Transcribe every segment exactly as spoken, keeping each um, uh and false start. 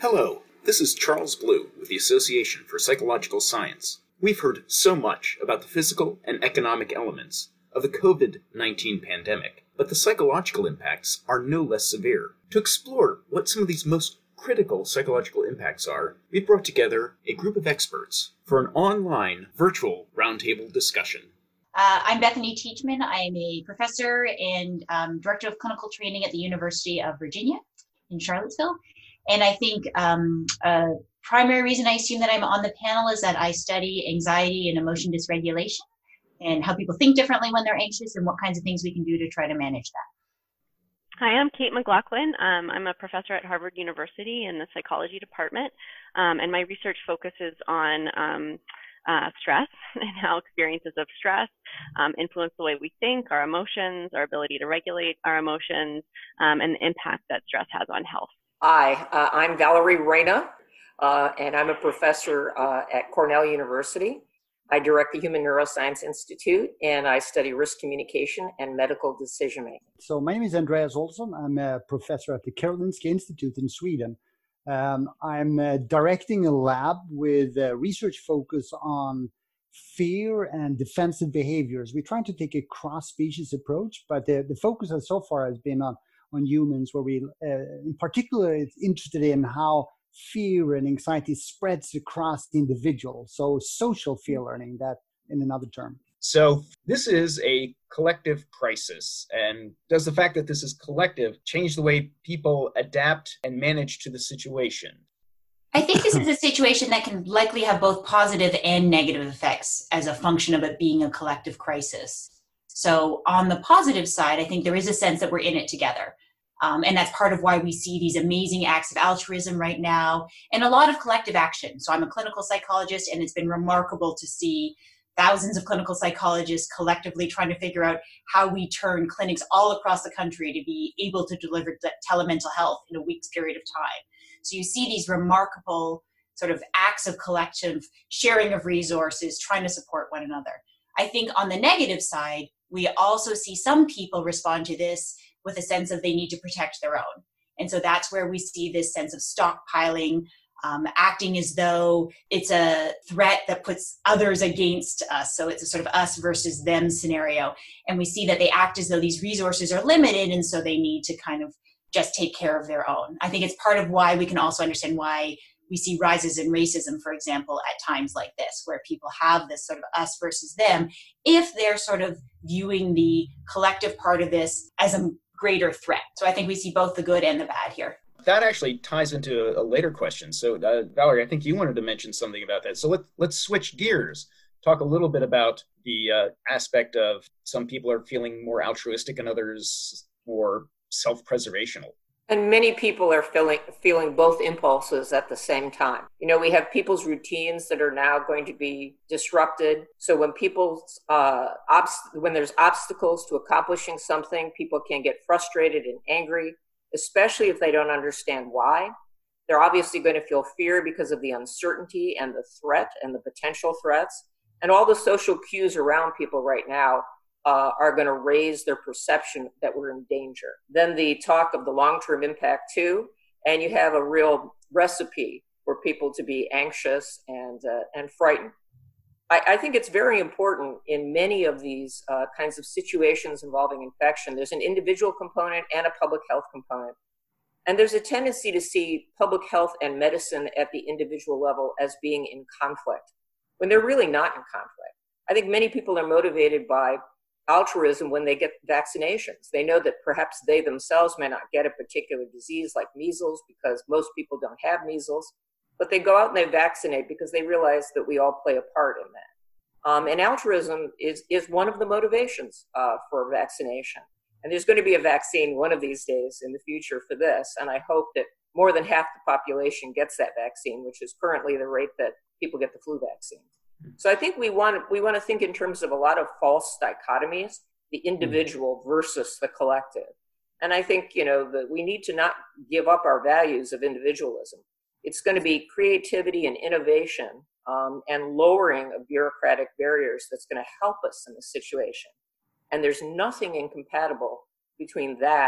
Hello, this is Charles Blue with the Association for Psychological Science. We've heard so much about the physical and economic elements of the covid nineteen pandemic, but the psychological impacts are no less severe. To explore what some of these most critical psychological impacts are, we've brought together a group of experts for an online virtual roundtable discussion. Uh, I'm Bethany Teachman. I am a professor and um, director of clinical training at the University of Virginia in Charlottesville. And I think um, a primary reason I assume that I'm on the panel is that I study anxiety and emotion dysregulation and how people think differently when they're anxious and what kinds of things we can do to try to manage that. Hi, I'm Kate McLaughlin. Um, I'm a professor at Harvard University in the psychology department, um, and my research focuses on um, uh, stress and how experiences of stress um, influence the way we think, our emotions, our ability to regulate our emotions, um, and the impact that stress has on health. Hi, uh, I'm Valerie Reyna, uh, and I'm a professor uh, at Cornell University. I direct the Human Neuroscience Institute, and I study risk communication and medical decision-making. So my name is Andreas Olsson. I'm a professor at the Karolinska Institute in Sweden. Um, I'm uh, directing a lab with a research focus on fear and defensive behaviors. We're trying to take a cross-species approach, but the, the focus so far has been on on humans, where we, uh, in particular, is interested in how fear and anxiety spreads across the individual. So social fear learning, that in another term. So this is a collective crisis. And does the fact that this is collective change the way people adapt and manage to the situation? I think this is a situation that can likely have both positive and negative effects as a function of it being a collective crisis. So on the positive side, I think there is a sense that we're in it together. Um, and that's part of why we see these amazing acts of altruism right now and a lot of collective action. So I'm a clinical psychologist, and it's been remarkable to see thousands of clinical psychologists collectively trying to figure out how we turn clinics all across the country to be able to deliver telemental health in a week's period of time. So you see these remarkable sort of acts of collective sharing of resources, trying to support one another. I think on the negative side, we also see some people respond to this with a sense of they need to protect their own. And so that's where we see this sense of stockpiling, um, acting as though it's a threat that puts others against us. So it's a sort of us versus them scenario. And we see that they act as though these resources are limited, and so they need to kind of just take care of their own. I think it's part of why we can also understand why we see rises in racism, for example, at times like this, where people have this sort of us versus them, if they're sort of viewing the collective part of this as a greater threat. So I think we see both the good and the bad here. That actually ties into a, a later question. So uh, Valerie, I think you wanted to mention something about that. So let, let's switch gears, talk a little bit about the uh, aspect of some people are feeling more altruistic and others more self-preservational. And many people are feeling feeling both impulses at the same time. You know, we have people's routines that are now going to be disrupted. So when people's uh, obst- when there's obstacles to accomplishing something, people can get frustrated and angry, especially if they don't understand why. They're obviously going to feel fear because of the uncertainty and the threat and the potential threats. And all the social cues around people right now Uh, are going to raise their perception that we're in danger. Then the talk of the long-term impact too, and you have a real recipe for people to be anxious and uh, and frightened. I, I think it's very important in many of these uh, kinds of situations involving infection. There's an individual component and a public health component. And there's a tendency to see public health and medicine at the individual level as being in conflict, when they're really not in conflict. I think many people are motivated by altruism when they get vaccinations. They know that perhaps they themselves may not get a particular disease like measles because most people don't have measles, but they go out and they vaccinate because they realize that we all play a part in that. Um, and altruism is, is one of the motivations uh, for vaccination. And there's going to be a vaccine one of these days in the future for this. And I hope that more than half the population gets that vaccine, which is currently the rate that people get the flu vaccine. So I think we want we want to think in terms of a lot of false dichotomies, the individual versus the collective. And I think, you know, that we need to not give up our values of individualism. It's going to be creativity and innovation um, and lowering of bureaucratic barriers that's going to help us in this situation. And there's nothing incompatible between that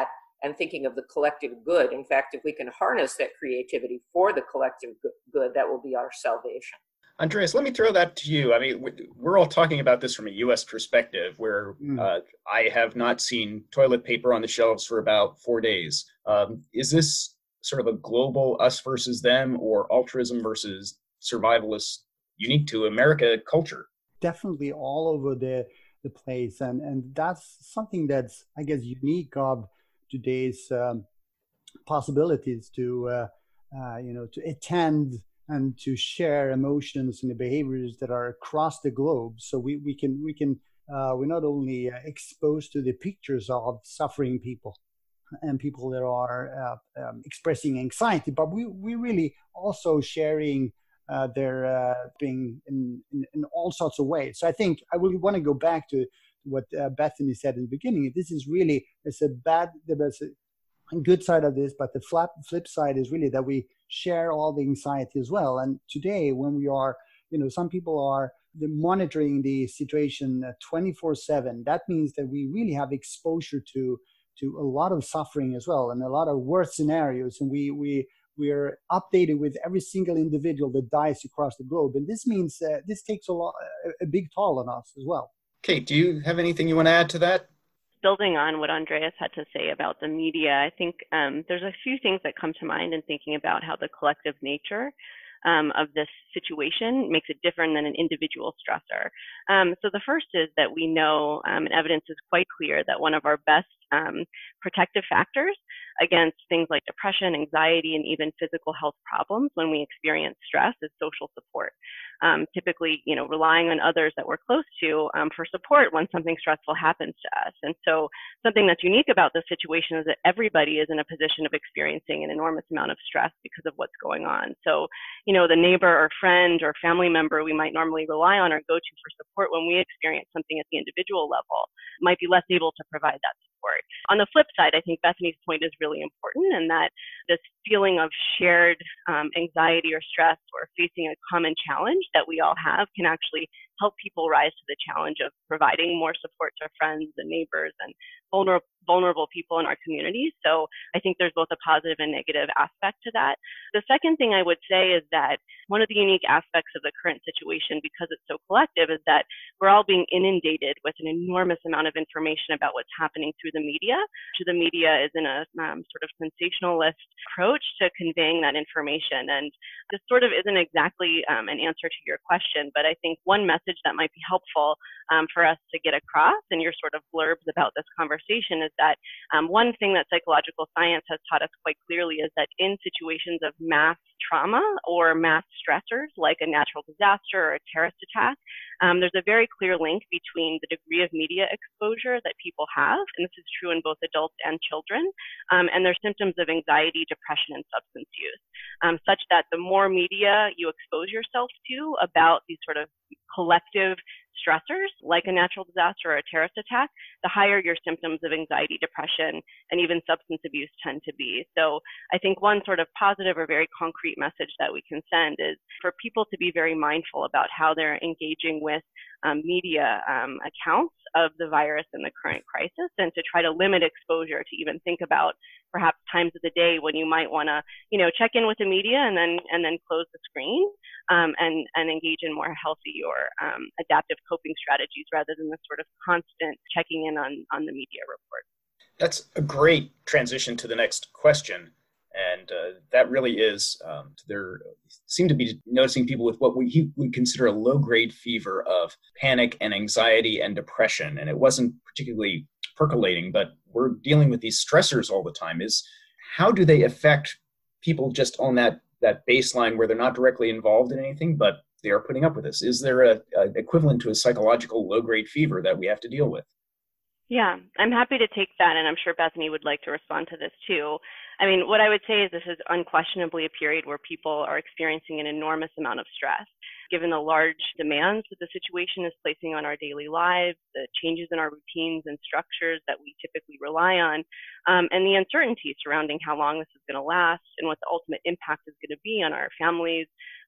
and thinking of the collective good. In fact, if we can harness that creativity for the collective good, that will be our salvation. Andreas, let me throw that to you. I mean, we're all talking about this from a U S perspective, where Mm. uh, I have not seen toilet paper on the shelves for about four days. Um, is this sort of a global us versus them, or altruism versus survivalist, unique to America culture? Definitely all over the the place, and and that's something that's, I guess, unique of today's um, possibilities to uh, uh, you know to attend and to share emotions and the behaviors that are across the globe. So we we can we can uh, we're not only uh, exposed to the pictures of suffering people and people that are uh, um, expressing anxiety, but we we really also sharing uh, their uh, being in, in in all sorts of ways. So I think I will want to go back to what uh, Bethany said in the beginning. This is really, it's a bad, there's a good side of this, but the flip flip side is really that we share all the anxiety as well. And today, when we are, you know, some people are monitoring the situation twenty-four seven. That means that we really have exposure to to a lot of suffering as well, and a lot of worst scenarios. And we we we are updated with every single individual that dies across the globe. And this means uh, this takes a lot, a big toll on us as well. Kate, do you have anything you want to add to that? Building on what Andreas had to say about the media, I think um, there's a few things that come to mind in thinking about how the collective nature um, of this situation makes it different than an individual stressor. Um, so the first is that we know, um, and evidence is quite clear, that one of our best um, protective factors against things like depression, anxiety, and even physical health problems when we experience stress is social support. Um, typically, you know, relying on others that we're close to um, for support when something stressful happens to us. And so something that's unique about this situation is that everybody is in a position of experiencing an enormous amount of stress because of what's going on. So, you know, the neighbor or friend or family member we might normally rely on or go to for support when we experience something at the individual level might be less able to provide that support. On the flip side, I think Bethany's point is really important, and that this feeling of shared um, anxiety or stress or facing a common challenge that we all have can actually help people rise to the challenge of providing more support to friends and neighbors and vulnerable vulnerable people in our communities. So I think there's both a positive and negative aspect to that. The second thing I would say is that one of the unique aspects of the current situation, because it's so collective, is that we're all being inundated with an enormous amount of information about what's happening through the media. The media is in a um, sort of sensationalist approach to conveying that information. And this sort of isn't exactly um, an answer to your question, but I think one message that might be helpful um, for us to get across in your sort of blurbs about this conversation is that um, one thing that psychological science has taught us quite clearly is that in situations of mass trauma or mass stressors like a natural disaster or a terrorist attack, um, there's a very clear link between the degree of media exposure that people have, and this is true in both adults and children, um, and their symptoms of anxiety, depression, and substance use, um, such that the more media you expose yourself to about these sort of collective stressors like a natural disaster or a terrorist attack, the higher your symptoms of anxiety, depression, and even substance abuse tend to be. So I think one sort of positive or very concrete message that we can send is for people to be very mindful about how they're engaging with um, media um, accounts of the virus and the current crisis, and to try to limit exposure, to even think about perhaps times of the day when you might want to, you know, check in with the media and then and then close the screen um, and and engage in more healthy or um, adaptive coping strategies rather than the sort of constant checking in on on the media report. That's a great transition to the next question. And uh, that really is, um, there seem to be noticing people with what we would consider a low-grade fever of panic and anxiety and depression. And it wasn't particularly percolating, but we're dealing with these stressors all the time. Is how do they affect people just on that, that baseline where they're not directly involved in anything, but they are putting up with this? Is there a, a equivalent to a psychological low-grade fever that we have to deal with? Yeah, I'm happy to take that, and I'm sure Bethany would like to respond to this too. I mean, what I would say is this is unquestionably a period where people are experiencing an enormous amount of stress, given the large demands that the situation is placing on our daily lives, the changes in our routines and structures that we typically rely on, um, and the uncertainty surrounding how long this is going to last and what the ultimate impact is going to be on our families,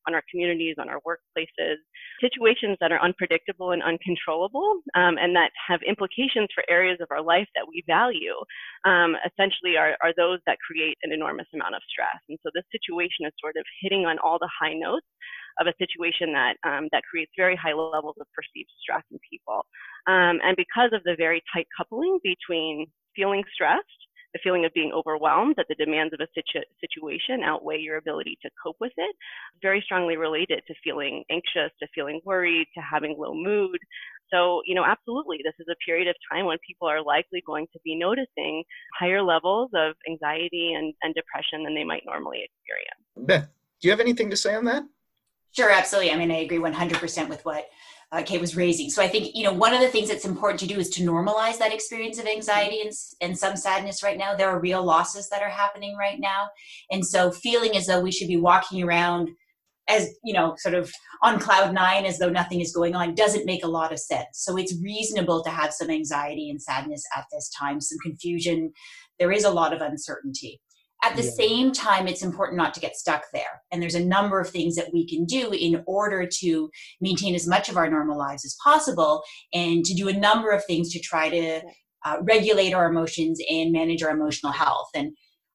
on our communities, on our workplaces, situations that are unpredictable and uncontrollable, um, and that have implications for areas of our life that we value, um, essentially are, are those that create an enormous amount of stress. And so this situation is sort of hitting on all the high notes of a situation that um, that creates very high levels of perceived stress in people. Um, and because of the very tight coupling between feeling stressed, the feeling of being overwhelmed, that the demands of a situ situation outweigh your ability to cope with it, very strongly related to feeling anxious, to feeling worried, to having low mood. So, you know, absolutely, this is a period of time when people are likely going to be noticing higher levels of anxiety and, and depression than they might normally experience. Beth, do you have anything to say on that? Sure, absolutely. I mean, I agree one hundred percent with what uh, Kate was raising. So I think, you know, one of the things that's important to do is to normalize that experience of anxiety and, and some sadness right now. There are real losses that are happening right now. And so feeling as though we should be walking around as, you know, sort of on cloud nine as though nothing is going on doesn't make a lot of sense. So it's reasonable to have some anxiety and sadness at this time, some confusion. There is a lot of uncertainty. At the yeah. same time, it's important not to get stuck there. And there's a number of things that we can do in order to maintain as much of our normal lives as possible and to do a number of things to try to uh, regulate our emotions and manage our emotional health. And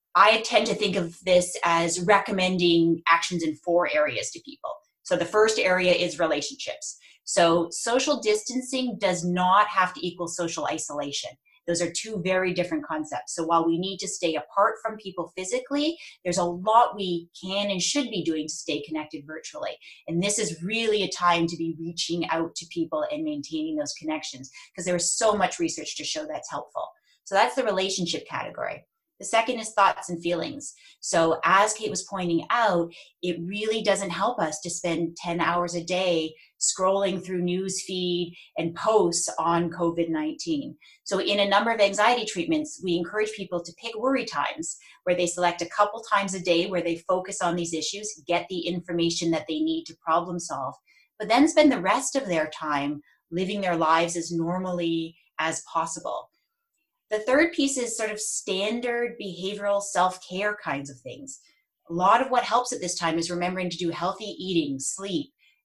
I tend to think of this as recommending actions in four areas to people. So the first area is relationships. So social distancing does not have to equal social isolation. Those are two very different concepts. So while we need to stay apart from people physically, there's a lot we can and should be doing to stay connected virtually. And this is really a time to be reaching out to people and maintaining those connections because there is so much research to show that's helpful. So that's the relationship category. The second is thoughts and feelings. So as Kate was pointing out, it really doesn't help us to spend ten hours a day scrolling through news feed and posts on COVID nineteen. So in a number of anxiety treatments, we encourage people to pick worry times where they select a couple times a day where they focus on these issues, get the information that they need to problem solve, but then spend the rest of their time living their lives as normally as possible. The third piece is sort of standard behavioral self-care kinds of things. A lot of what helps at this time is remembering to do healthy eating, sleep,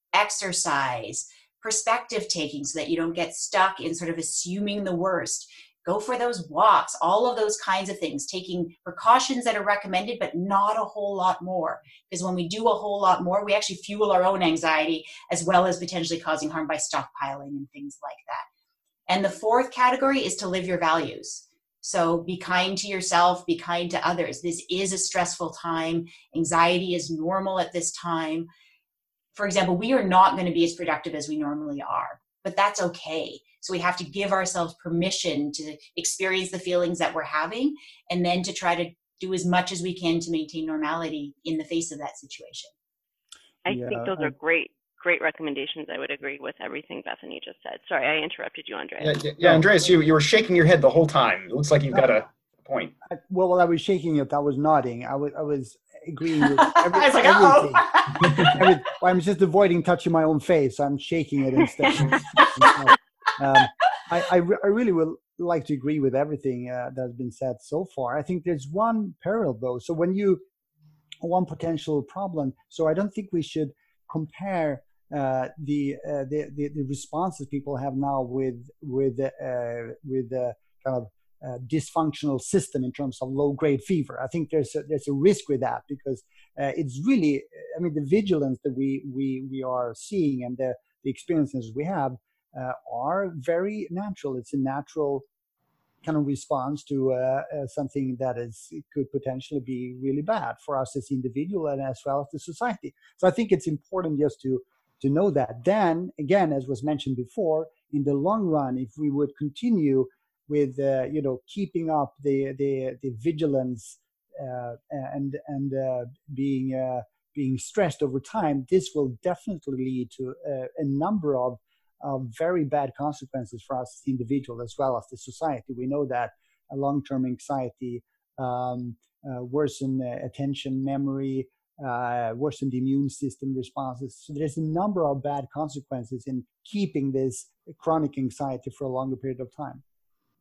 exercise, perspective taking so that you don't get stuck in sort of assuming the worst. Go for those walks, all of those kinds of things, taking precautions that are recommended, but not a whole lot more. Because when we do a whole lot more, we actually fuel our own anxiety as well as potentially causing harm by stockpiling and things like that. And the fourth category is to live your values. So be kind to yourself, be kind to others. This is a stressful time. Anxiety is normal at this time. For example, we are not going to be as productive as we normally are, but that's okay. So we have to give ourselves permission to experience the feelings that we're having and then to try to do as much as we can to maintain normality in the face of that situation. I yeah, think those I- are great. Great recommendations. I would agree with everything Bethany just said. Sorry, I interrupted you, Andreas. Yeah, yeah, yeah Andreas, you, you were shaking your head the whole time. It looks like you've got a point. I, well, while I was shaking it, I was nodding. I was, I was agreeing with every, I was like, everything. uh-oh. Every, well, I'm just avoiding touching my own face. I'm shaking it instead. um, I, I, re- I really would like to agree with everything uh, that's been said so far. I think there's one parallel, though. So when you, one potential problem, so I don't think we should compare Uh, the, uh, the the the responses people have now with with uh, with uh, kind of uh, dysfunctional system in terms of low grade fever. I think there's a, there's a risk with that because uh, it's really, I mean, the vigilance that we we we are seeing and the, the experiences we have uh, are very natural. It's a natural kind of response to uh, uh, something that is could potentially be really bad for us as individual and as well as the society. So I think it's important just to to know that. Then again, as was mentioned before, in the long run, if we would continue with uh, you know keeping up the the, the vigilance uh, and and uh, being uh, being stressed over time, this will definitely lead to uh, a number of of very bad consequences for us as individuals as well as the society. We know that a long-term anxiety, um, uh, worsen uh, attention, memory, uh, worsened immune system responses. So there's a number of bad consequences in keeping this chronic anxiety for a longer period of time.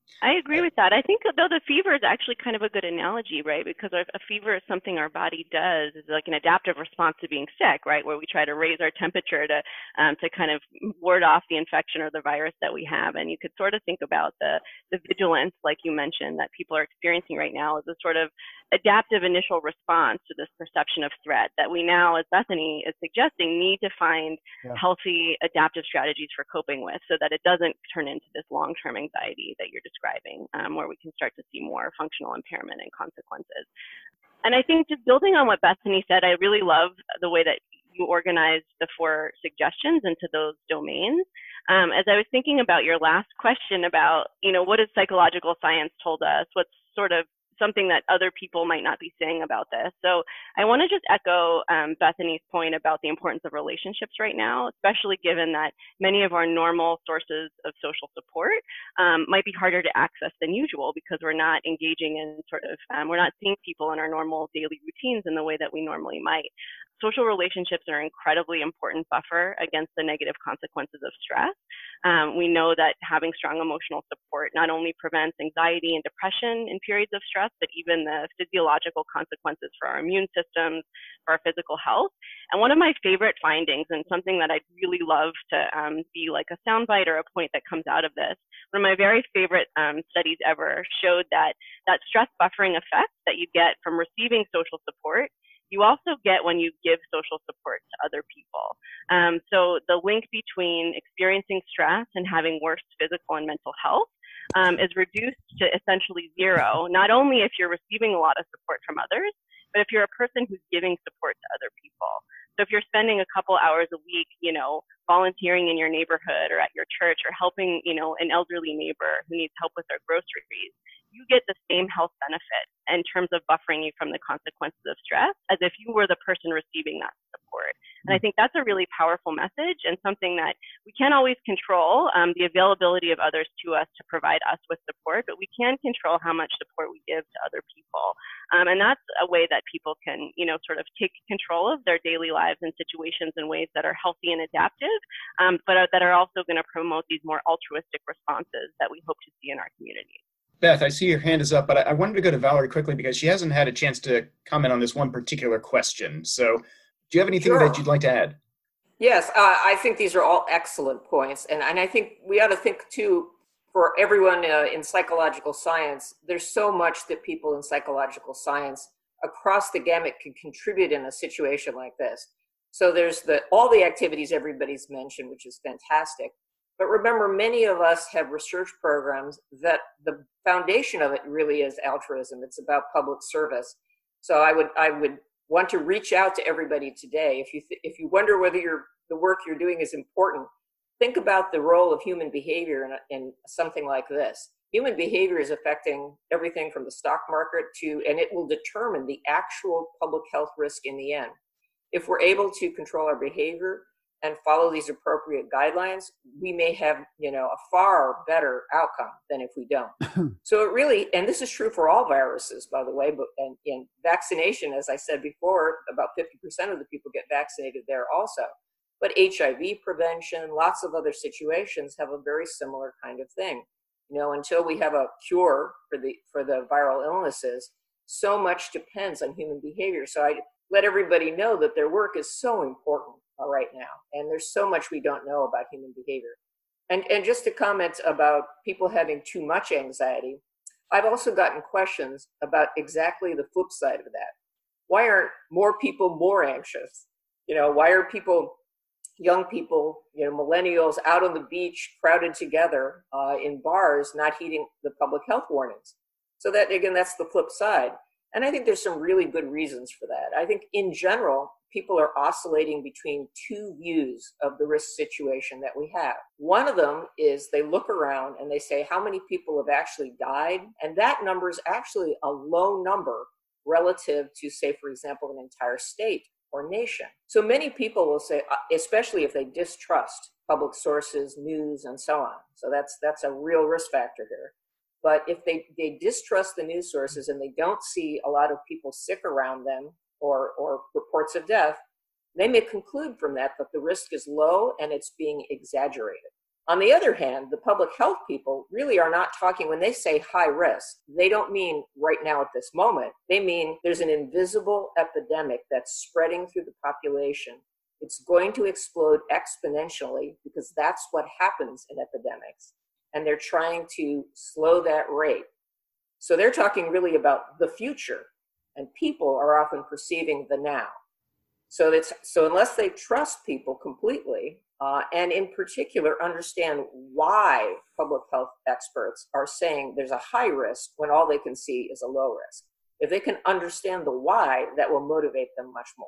I agree with that. I think though the fever is actually kind of a good analogy, right? Because a, a fever is something our body does. It's like an adaptive response to being sick, right? Where we try to raise our temperature to um, to kind of ward off the infection or the virus that we have. And you could sort of think about the the vigilance, like you mentioned, that people are experiencing right now as a sort of adaptive initial response to this perception of threat that we now, as Bethany is suggesting, need to find yeah. healthy adaptive strategies for coping with so that it doesn't turn into this long-term anxiety that you're describing, um, where we can start to see more functional impairment and consequences. And I think just building on what Bethany said, I really love the way that you organized the four suggestions into those domains. Um, as I was thinking about your last question about, you know, what has psychological science told us? What's sort of something that other people might not be saying about this. So I want to just echo um, Bethany's point about the importance of relationships right now, especially given that many of our normal sources of social support um, might be harder to access than usual because we're not engaging in sort of, um, we're not seeing people in our normal daily routines in the way that we normally might. Social relationships are an incredibly important buffer against the negative consequences of stress. Um, we know that having strong emotional support not only prevents anxiety and depression in periods of stress, but even the physiological consequences for our immune systems, for our physical health. And one of my favorite findings, and something that I'd really love to um, be like a soundbite or a point that comes out of this, one of my very favorite um, studies ever showed that that stress buffering effect that you get from receiving social support you also get when you give social support to other people. Um, so the link between experiencing stress and having worse physical and mental health um, is reduced to essentially zero, not only if you're receiving a lot of support from others, but if you're a person who's giving support to other people. So if you're spending a couple hours a week, you know, volunteering in your neighborhood or at your church or helping, you know, an elderly neighbor who needs help with their groceries, you get the same health benefit in terms of buffering you from the consequences of stress as if you were the person receiving that support. And I think that's a really powerful message and something that we can't always control, um, the availability of others to us to provide us with support, but we can control how much support we give to other people. Um, and that's a way that people can, you know, sort of take control of their daily lives and situations in ways that are healthy and adaptive, um, but are, that are also going to promote these more altruistic responses that we hope to see in our communities. Beth, I see your hand is up, but I wanted to go to Valerie quickly because she hasn't had a chance to comment on this one particular question. So do you have anything sure. that you'd like to add? Yes, uh, I think these are all excellent points. And, and I think we ought to think, too, for everyone uh, in psychological science, there's so much that people in psychological science across the gamut can contribute in a situation like this. So there's the all the activities everybody's mentioned, which is fantastic. But remember, many of us have research programs that the foundation of it really is altruism. It's about public service. So I would I would want to reach out to everybody today. If you th- if you wonder whether your the work you're doing is important, think about the role of human behavior in, in something like this. Human behavior is affecting everything from the stock market to, and it will determine the actual public health risk in the end. If we're able to control our behavior and follow these appropriate guidelines, we may have, you know, a far better outcome than if we don't. So it really, and this is true for all viruses, by the way, but and in vaccination, as I said before, about fifty percent of the people get vaccinated there also. But H I V prevention, lots of other situations have a very similar kind of thing. You know, until we have a cure for the for the viral illnesses, so much depends on human behavior. So I let everybody know that their work is so important uh, right now, and there's so much we don't know about human behavior. And and just to comment about people having too much anxiety, I've also gotten questions about exactly the flip side of that. Why aren't more people more anxious? You know, why are people, young people, you know, millennials out on the beach, crowded together uh, in bars, not heeding the public health warnings? So that, again, that's the flip side. And I think there's some really good reasons for that. I think in general, people are oscillating between two views of the risk situation that we have. One of them is they look around and they say, how many people have actually died? And that number is actually a low number relative to, say, for example, an entire state or nation. So many people will say, especially if they distrust public sources, news, and so on. So that's that's a real risk factor here. But if they, they distrust the news sources and they don't see a lot of people sick around them or, or reports of death, they may conclude from that that the risk is low and it's being exaggerated. On the other hand, the public health people really are not talking, when they say high risk, they don't mean right now at this moment. They mean there's an invisible epidemic that's spreading through the population. It's going to explode exponentially because that's what happens in epidemics. And they're trying to slow that rate. So they're talking really about the future, and people are often perceiving the now. So that's, so unless they trust people completely, uh, and in particular understand why public health experts are saying there's a high risk when all they can see is a low risk, if they can understand the why, that will motivate them much more.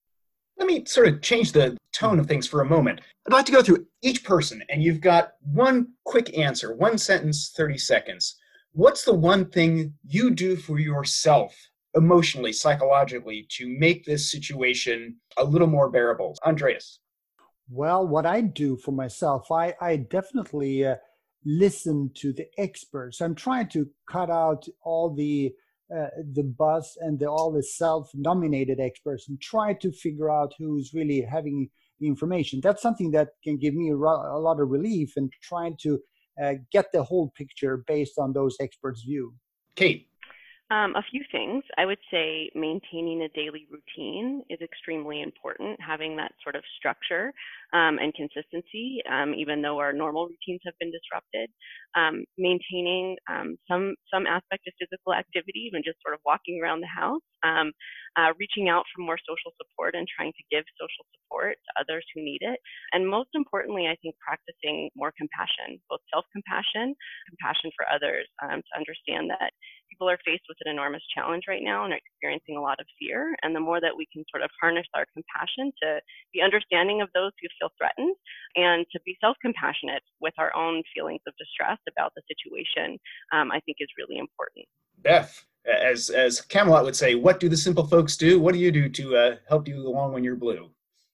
Let me sort of change the tone of things for a moment. I'd like to go through each person, and you've got one quick answer, one sentence, thirty seconds. What's the one thing you do for yourself, emotionally, psychologically, to make this situation a little more bearable? Andreas. Well, what I do for myself, I, I definitely uh, listen to the experts. I'm trying to cut out all the uh, the buzz and the, all the self-nominated experts and try to figure out who's really having the information. That's something that can give me a, ro- a lot of relief, and trying to uh, get the whole picture based on those experts' view. Kate. Um, a few things. I would say maintaining a daily routine is extremely important, having that sort of structure um, and consistency, um, even though our normal routines have been disrupted. Um, maintaining um, some some aspect of physical activity, even just sort of walking around the house. Um, uh, reaching out for more social support and trying to give social support to others who need it. And most importantly, I think practicing more compassion, both self-compassion, compassion for others, um, to understand that people are faced with an enormous challenge right now and are experiencing a lot of fear. And the more that we can sort of harness our compassion to be understanding of those who feel threatened, and to be self-compassionate with our own feelings of distress about the situation, um, I think is really important. Beth, as as Camelot would say, what do the simple folks do? What do you do to uh, help you along when you're blue?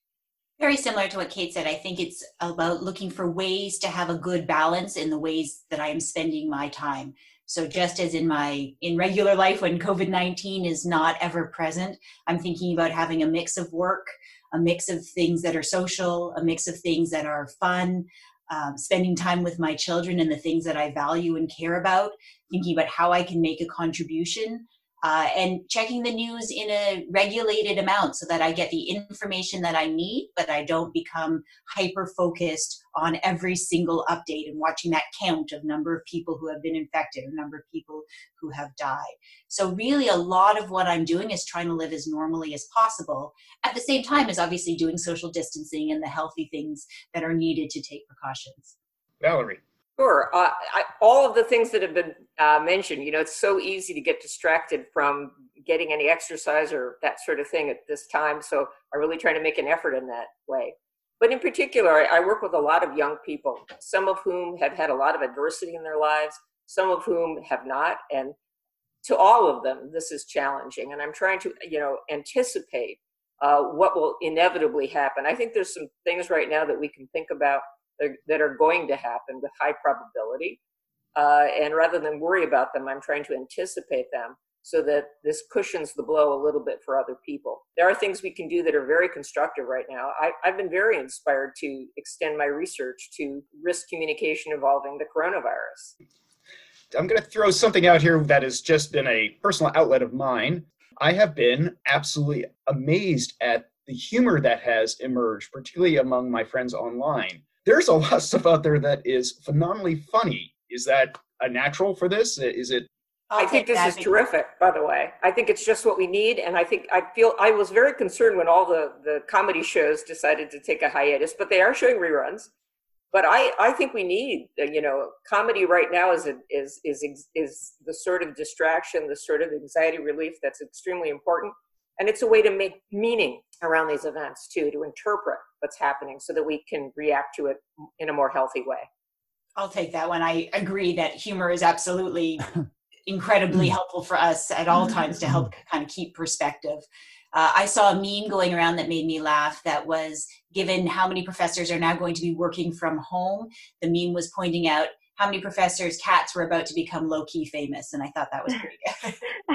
Very similar to what Kate said. I think it's about looking for ways to have a good balance in the ways that I am spending my time. So just as in my in regular life when COVID nineteen is not ever present, I'm thinking about having a mix of work, a mix of things that are social, a mix of things that are fun, um, spending time with my children and the things that I value and care about, thinking about how I can make a contribution, uh, and checking the news in a regulated amount so that I get the information that I need, but I don't become hyper-focused on every single update and watching that count of number of people who have been infected or number of people who have died. So really a lot of what I'm doing is trying to live as normally as possible, at the same time as obviously doing social distancing and the healthy things that are needed to take precautions. Valerie. Sure. Uh, I, all of the things that have been uh, mentioned, you know, it's so easy to get distracted from getting any exercise or that sort of thing at this time. So I'm really trying to make an effort in that way. But in particular, I, I work with a lot of young people, some of whom have had a lot of adversity in their lives, some of whom have not. And to all of them, this is challenging. And I'm trying to, you know, anticipate uh, what will inevitably happen. I think there's some things right now that we can think about that are going to happen with high probability. Uh, and rather than worry about them, I'm trying to anticipate them so that this cushions the blow a little bit for other people. There are things we can do that are very constructive right now. I, I've been very inspired to extend my research to risk communication involving the coronavirus. I'm going to throw something out here that has just been a personal outlet of mine. I have been absolutely amazed at the humor that has emerged, particularly among my friends online. There's a lot of stuff out there that is phenomenally funny. Is that a natural for this? Is it? I think this is terrific, by the way. I think it's just what we need. And I think I feel I was very concerned when all the, the comedy shows decided to take a hiatus, but they are showing reruns. But I, I think we need, you know, comedy right now is, a, is, is, is the sort of distraction, the sort of anxiety relief that's extremely important. And it's a way to make meaning around these events too, to interpret what's happening so that we can react to it in a more healthy way. I'll take that one. I agree that humor is absolutely incredibly helpful for us at all times to help kind of keep perspective. Uh, I saw a meme going around that made me laugh that was, given how many professors are now going to be working from home, the meme was pointing out how many professors' cats were about to become low-key famous, and I thought that was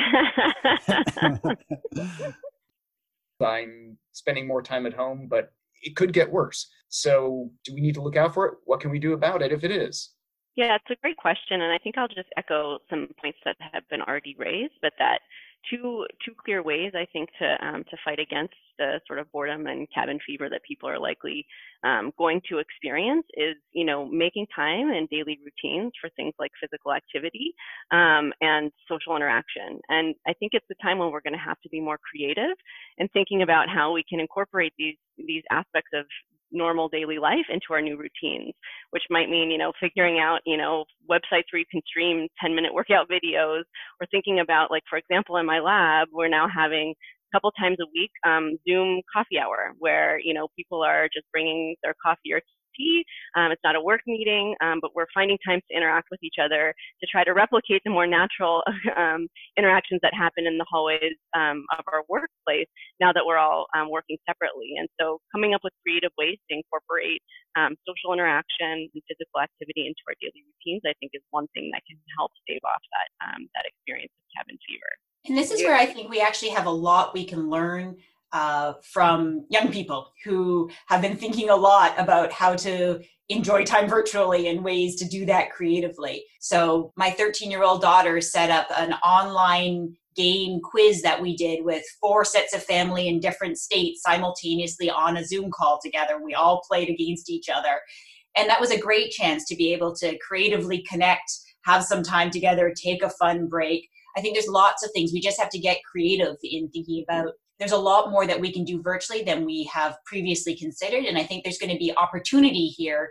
pretty good. I'm spending more time at home, but it could get worse. So do we need to look out for it? What can we do about it if it is? Yeah, it's a great question. And I think I'll just echo some points that have been already raised, but that two two clear ways, I think, to um, to fight against the sort of boredom and cabin fever that people are likely um, going to experience is, you know, making time and daily routines for things like physical activity um, and social interaction. And I think it's a time when we're going to have to be more creative and thinking about how we can incorporate these these aspects of normal daily life into our new routines, which might mean, you know, figuring out, you know, websites where you can stream ten minute workout videos, or thinking about, like, for example, in my lab, we're now having a couple times a week um, Zoom coffee hour where, you know, people are just bringing their coffee or tea. Um, it's not a work meeting, um, but we're finding times to interact with each other to try to replicate the more natural um, interactions that happen in the hallways um, of our workplace now that we're all um, working separately. And so coming up with creative ways to incorporate um, social interaction and physical activity into our daily routines, I think, is one thing that can help stave off that, um, that experience of cabin fever. And this is where I think we actually have a lot we can learn Uh, from young people who have been thinking a lot about how to enjoy time virtually and ways to do that creatively. So my thirteen-year-old daughter set up an online game quiz that we did with four sets of family in different states simultaneously on a Zoom call together. We all played against each other. And that was a great chance to be able to creatively connect, have some time together, take a fun break. I think there's lots of things. We just have to get creative in thinking about. There's a lot more that we can do virtually than we have previously considered. And I think there's going to be opportunity here,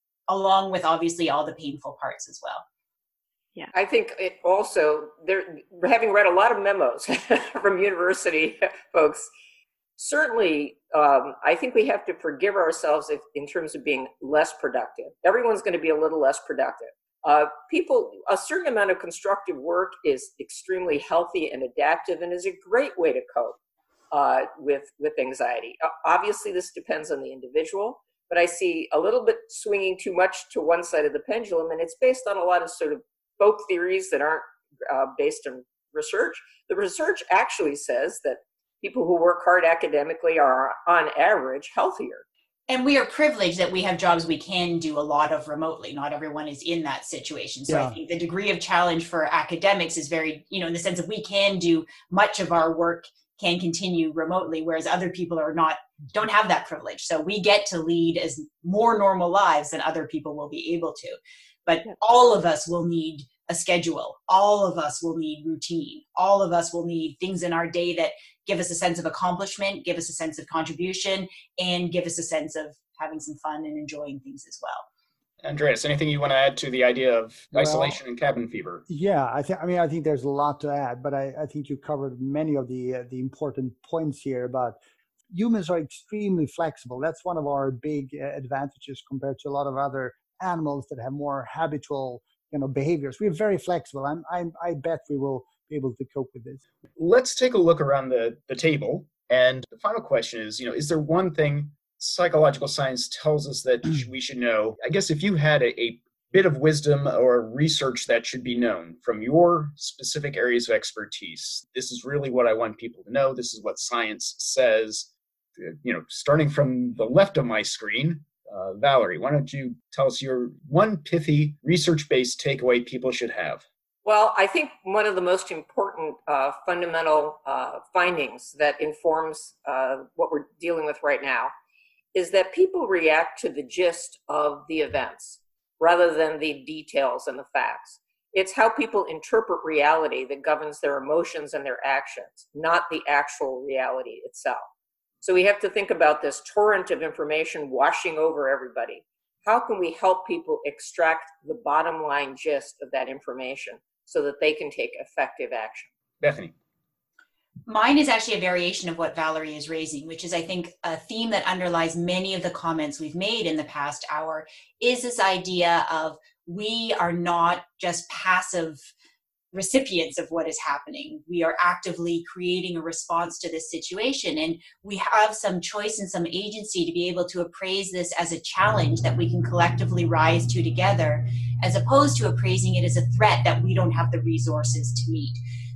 along with obviously all the painful parts as well. Yeah, I think it also, there, having read a lot of memos from university folks, certainly um, I think we have to forgive ourselves if, in terms of being less productive. Everyone's going to be a little less productive. Uh, people, a certain amount of constructive work is extremely healthy and adaptive and is a great way to cope. Uh, with with anxiety. Uh, obviously, this depends on the individual, but I see a little bit swinging too much to one side of the pendulum, and it's based on a lot of sort of folk theories that aren't uh, based on research. The research actually says that people who work hard academically are, on average, healthier. And we are privileged that we have jobs we can do a lot of remotely. Not everyone is in that situation. So yeah. I think the degree of challenge for academics is very, you know, in the sense that we can do much of our work can continue remotely, whereas other people are not, don't have that privilege. So we get to lead as more normal lives than other people will be able to. But all of us will need a schedule. All of us will need routine. All of us will need things in our day that give us a sense of accomplishment, give us a sense of contribution, and give us a sense of having some fun and enjoying things as well. Andreas, anything you want to add to the idea of isolation well, and cabin fever? Yeah, I think. I mean, I think there's a lot to add, but I, I think you covered many of the uh, the important points here. About humans are extremely flexible. That's one of our big uh, advantages compared to a lot of other animals that have more habitual, you know, behaviors. We're very flexible. I'm, I'm, I bet we will be able to cope with this. Let's take a look around the, the table. And the final question is, you know, is there one thing psychological science tells us that we should know? I guess if you had a, a bit of wisdom or research that should be known from your specific areas of expertise, this is really what I want people to know. This is what science says. You know, starting from the left of my screen, uh, Valerie, why don't you tell us your one pithy research-based takeaway people should have? Well, I think one of the most important uh, fundamental uh, findings that informs uh, what we're dealing with right now is that people react to the gist of the events rather than the details and the facts. It's how people interpret reality that governs their emotions and their actions, not the actual reality itself. So we have to think about this torrent of information washing over everybody. How can we help people extract the bottom line gist of that information so that they can take effective action? Bethany. Mine is actually a variation of what Valerie is raising, which is, I think, a theme that underlies many of the comments we've made in the past hour, is this idea of we are not just passive recipients of what is happening. We are actively creating a response to this situation, and we have some choice and some agency to be able to appraise this as a challenge that we can collectively rise to together, as opposed to appraising it as a threat that we don't have the resources to meet.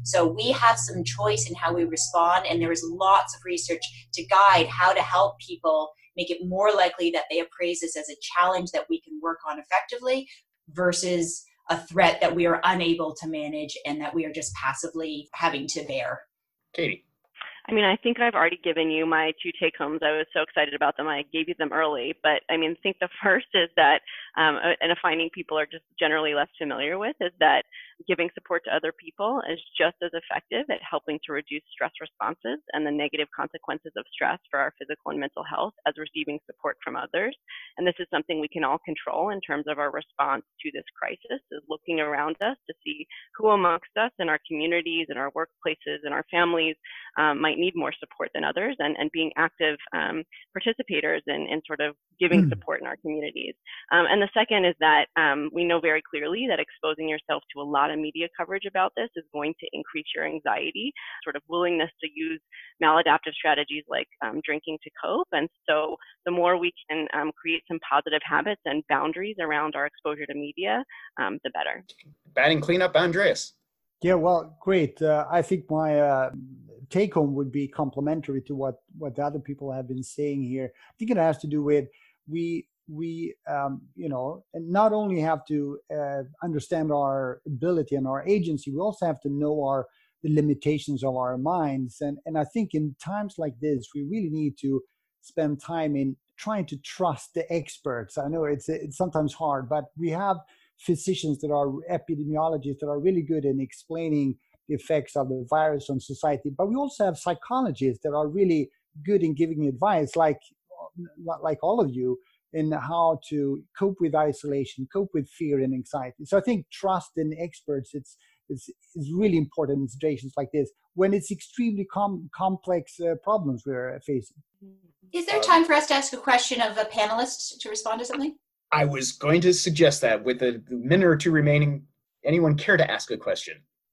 So we have some choice in how we respond, and there is lots of research to guide how to help people make it more likely that they appraise this as a challenge that we can work on effectively versus a threat that we are unable to manage and that we are just passively having to bear. Katie. I mean, I think I've already given you my two take homes. I was so excited about them. I gave you them early. But I mean, I think the first is that, um, and a finding people are just generally less familiar with, is that giving support to other people is just as effective at helping to reduce stress responses and the negative consequences of stress for our physical and mental health as receiving support from others. And this is something we can all control in terms of our response to this crisis, is looking around us to see who amongst us in our communities, in our workplaces, in our families um, might need more support than others, and, and being active um, participators in, in sort of giving mm. support in our communities. Um, and the second is that um, we know very clearly that exposing yourself to a lot of media coverage about this is going to increase your anxiety, sort of willingness to use maladaptive strategies like um, drinking to cope. And so the more we can um, create some positive habits and boundaries around our exposure to media, um, the better. Batting cleanup, Andreas. Yeah, well, great. Uh, I think my uh, take home would be complementary to what, what the other people have been saying here. I think it has to do with we we um, you know, not only have to uh, understand our ability and our agency, we also have to know our the limitations of our minds. And and I think in times like this, we really need to spend time in trying to trust the experts. I know it's it's sometimes hard, but we have physicians that are epidemiologists that are really good in explaining the effects of the virus on society. But we also have psychologists that are really good in giving advice, like like all of you, in how to cope with isolation, cope with fear and anxiety. So I think trust in experts, it's it's, it's really important in situations like this when it's extremely com- complex uh, problems we're facing. Is there time for us to ask a question of a panelist to respond to something? I was going to suggest that with a minute or two remaining, anyone care to ask a question?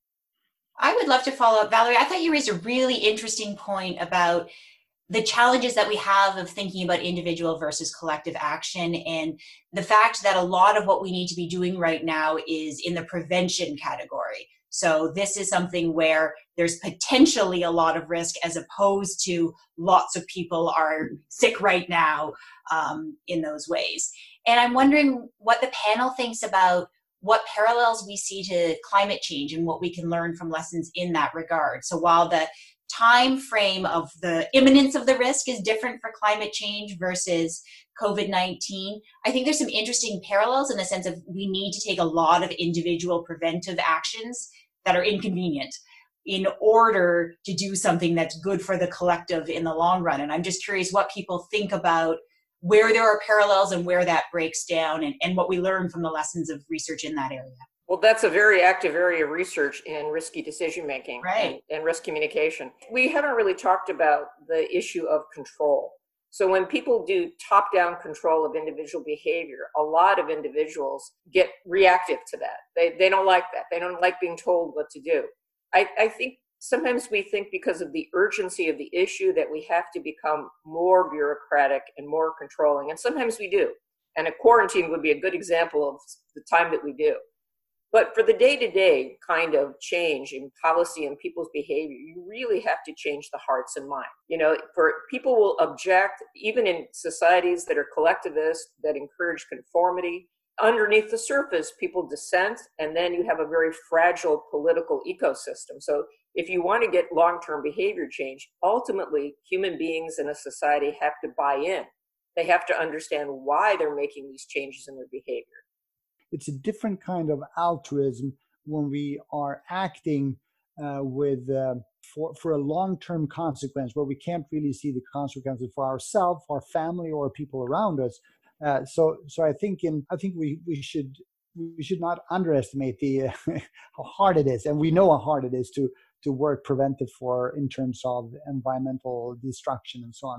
I would love to follow up. Valerie, I thought you raised a really interesting point about the challenges that we have of thinking about individual versus collective action, and the fact that a lot of what we need to be doing right now is in the prevention category. So this is something where there's potentially a lot of risk as opposed to lots of people are sick right now um, in those ways. And I'm wondering what the panel thinks about what parallels we see to climate change and what we can learn from lessons in that regard. So while the time frame of the imminence of the risk is different for climate change versus COVID nineteen, I think there's some interesting parallels in the sense of we need to take a lot of individual preventive actions that are inconvenient in order to do something that's good for the collective in the long run. And I'm just curious what people think about where there are parallels and where that breaks down, and, and what we learn from the lessons of research in that area. Well, that's a very active area of research in risky decision-making right. and, and risk communication. We haven't really talked about the issue of control. So when people do top-down control of individual behavior, a lot of individuals get reactive to that. They, they don't like that. They don't like being told what to do. I, I think sometimes we think because of the urgency of the issue that we have to become more bureaucratic and more controlling, and sometimes we do. And a quarantine would be a good example of the time that we do. But for the day-to-day kind of change in policy and people's behavior, you really have to change the hearts and minds. You know, for people will object, even in societies that are collectivist, that encourage conformity. Underneath the surface, people dissent, and then you have a very fragile political ecosystem. So if you want to get long-term behavior change, ultimately, human beings in a society have to buy in. They have to understand why they're making these changes in their behavior. It's a different kind of altruism when we are acting uh, with uh, for, for a long-term consequence where we can't really see the consequences for ourselves, our family, or people around us. Uh, so, so I think in I think we, we should we should not underestimate the uh, how hard it is, and we know how hard it is to to work preventive for in terms of environmental destruction and so on.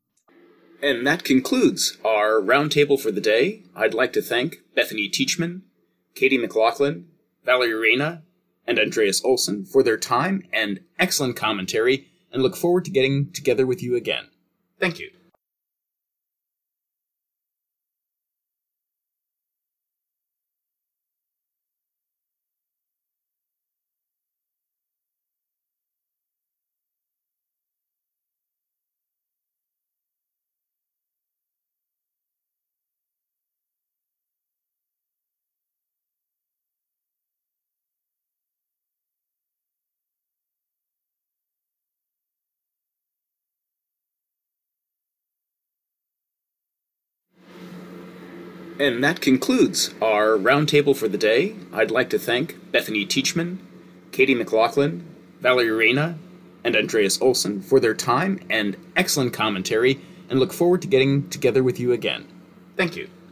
And that concludes our roundtable for the day. I'd like to thank Bethany Teachman, Katie McLaughlin, Valerie Reyna, and Andreas Olson for their time and excellent commentary, and look forward to getting together with you again. Thank you. And that concludes our roundtable for the day. I'd like to thank Bethany Teachman, Katie McLaughlin, Valerie Reyna, and Andreas Olson for their time and excellent commentary, and look forward to getting together with you again. Thank you.